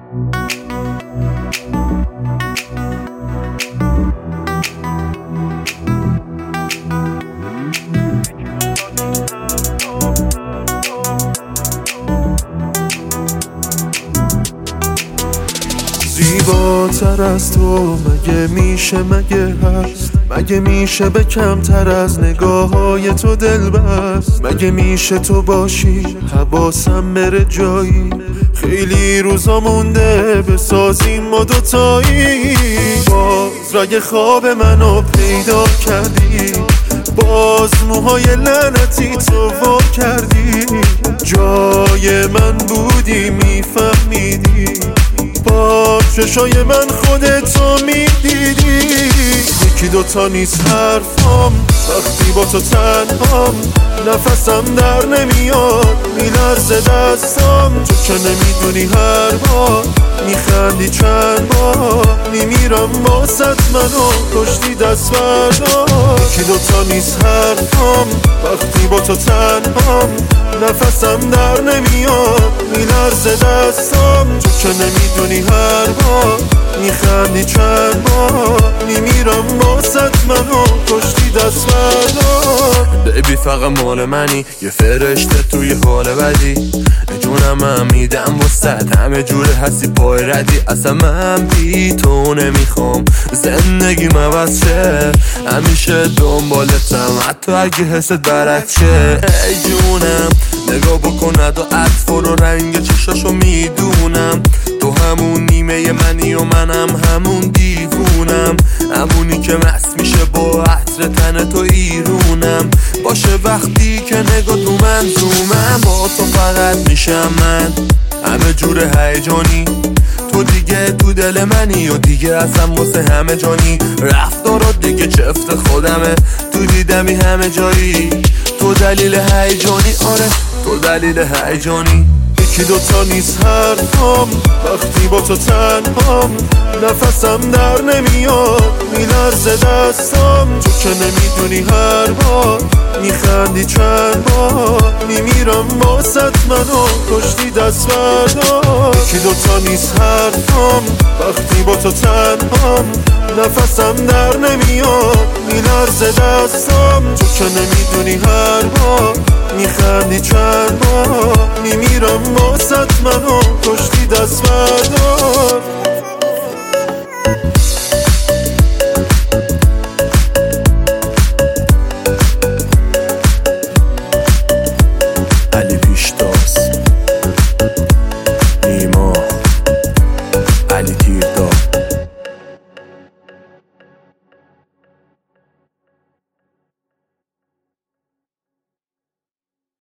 زیباتر از تو مگه میشه، مگه هست، مگه میشه به کمتر از نگاه های تو دل بست، مگه میشه تو باشی حواسم بره جایی، خیلی روزا مونده بسازیم ما دوتایی. باز رگ خواب منو پیدا کردی، باز موهای لعنتی تو وا کردی، جای من بودی میفهمیدی، با چشای من خودتو میدیدی. یکی دوتا نیست حرفام وقتی با تو تنهام، نفسم در نمیاد میلرزه دستام، تو که نمیدونی هر بار میخندی چند بار میمیرم باست منو کشتی دست بردار. یکی دوتا نیست حرفام وقتی با تو تنهام، نفسم در نمیاد میلرزه دستام، تو که نمیدونی هر بار میخندی چند بار میمیرم باست منو کشتی دست بردار. بیبی فقط مال منی، یه فرشته توی حال بدی، جونم هم میدم وسط همه جوره هستی پای ردی، اصلا من بی تو نمیخوام زندگی عوض شه، همیشه دنبالتم حتی اگه حست برعکس شه. ای جونم نگاه بکن و عطف و رنگ چشاشو میدونم، تو همون نیمه منی و منم همون دیوونم، همونی که مست میشه با عطر تن تو ایرونم، باشه وقتی که نگاه تو منظومم، با تو فقط میشم من همه جور هیجانی، تو دیگه تو دل منی و دیگه اصلا واسه همه جانی، رفتارات دیگه چفت خودمه تو دیدمی همه جایی، تو دلیل هیجانی، آره تو دلیل هیجانی. یکی دوتا نیست حرفام وقتی با تو تنهام، نفسم در نمیاد میلرزه دستام، تو که نمیدونی هر بار میخندی چند بار میمیرم باست منو کشتی دست بردار. یکی دوتا نیست حرفام وقتی با تو تنهام، نفسم در نمیاد میلرزه دستام، تو که نمیدونی هر بار میخندی چند بار میمیرم باست منو کشتی دست بردار.